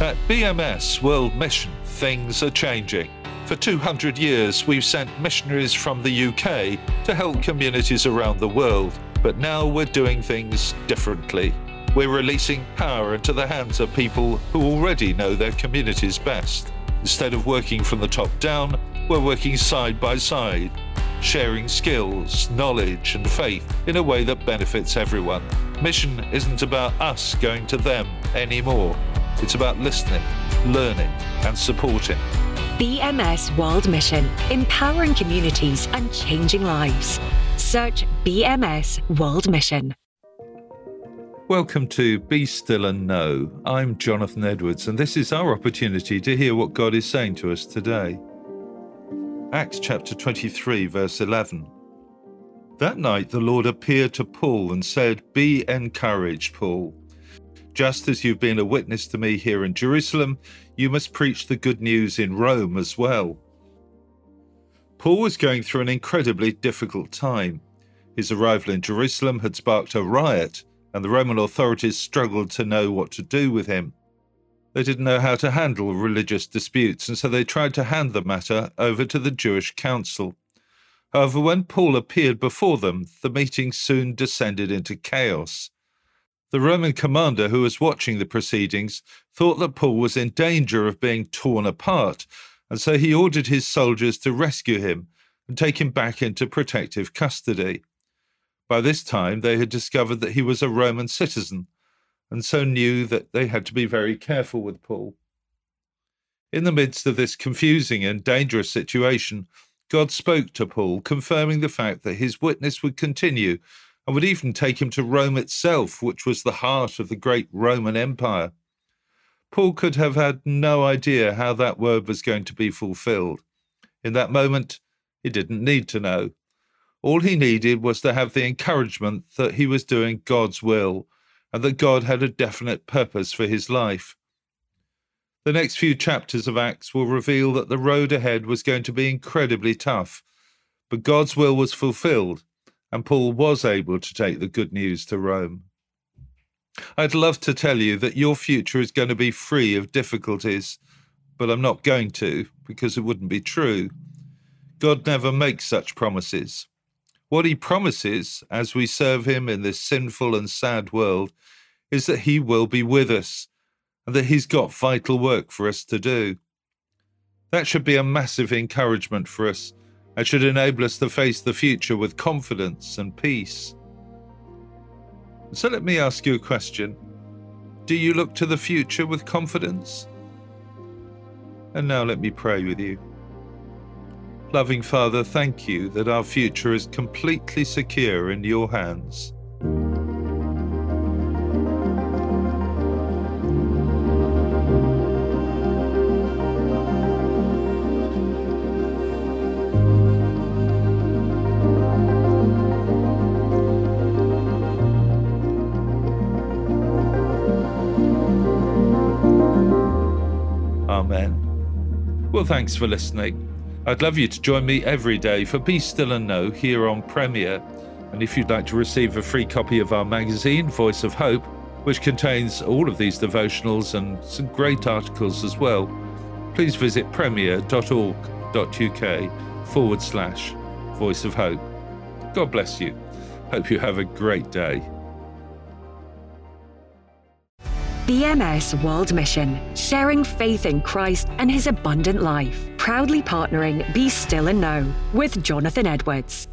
At BMS World Mission, things are changing. For 200 years, we've sent missionaries from the UK to help communities around the world, but now we're doing things differently. We're releasing power into the hands of people who already know their communities best. Instead of working from the top down, we're working side by side, sharing skills, knowledge, and faith in a way that benefits everyone. Mission isn't about us going to them anymore. It's about listening, learning, and supporting. BMS World Mission, empowering communities and changing lives. Search BMS World Mission. Welcome to Be Still and Know. I'm Jonathan Edwards, and this is our opportunity to hear what God is saying to us today. Acts chapter 23, verse 11. That night the Lord appeared to Paul and said, "Be encouraged, Paul. Just as you've been a witness to me here in Jerusalem, you must preach the good news in Rome as well." Paul was going through an incredibly difficult time. His arrival in Jerusalem had sparked a riot, and the Roman authorities struggled to know what to do with him. They didn't know how to handle religious disputes, and so they tried to hand the matter over to the Jewish council. However, when Paul appeared before them, the meeting soon descended into chaos. The Roman commander who was watching the proceedings thought that Paul was in danger of being torn apart, and so he ordered his soldiers to rescue him and take him back into protective custody. By this time, they had discovered that he was a Roman citizen, and so knew that they had to be very careful with Paul. In the midst of this confusing and dangerous situation, God spoke to Paul, confirming the fact that his witness would continue and would even take him to Rome itself, which was the heart of the great Roman Empire. Paul could have had no idea how that word was going to be fulfilled. In that moment, he didn't need to know. All he needed was to have the encouragement that he was doing God's will and that God had a definite purpose for his life. The next few chapters of Acts will reveal that the road ahead was going to be incredibly tough, but God's will was fulfilled, and Paul was able to take the good news to Rome. I'd love to tell you that your future is going to be free of difficulties, but I'm not going to, because it wouldn't be true. God never makes such promises. What he promises, as we serve him in this sinful and sad world, is that he will be with us, and that he's got vital work for us to do. That should be a massive encouragement for us, and should enable us to face the future with confidence and peace. So let me ask you a question. Do you look to the future with confidence? And now let me pray with you. Loving Father, thank you that our future is completely secure in your hands. Amen. Well, thanks for listening. I'd love you to join me every day for Be Still and Know here on Premier. And if you'd like to receive a free copy of our magazine, Voice of Hope, which contains all of these devotionals and some great articles as well, please visit premier.org.uk/Voice of Hope. God bless you. Hope you have a great day. BMS World Mission, sharing faith in Christ and his abundant life. Proudly partnering Be Still and Know with Jonathan Edwards.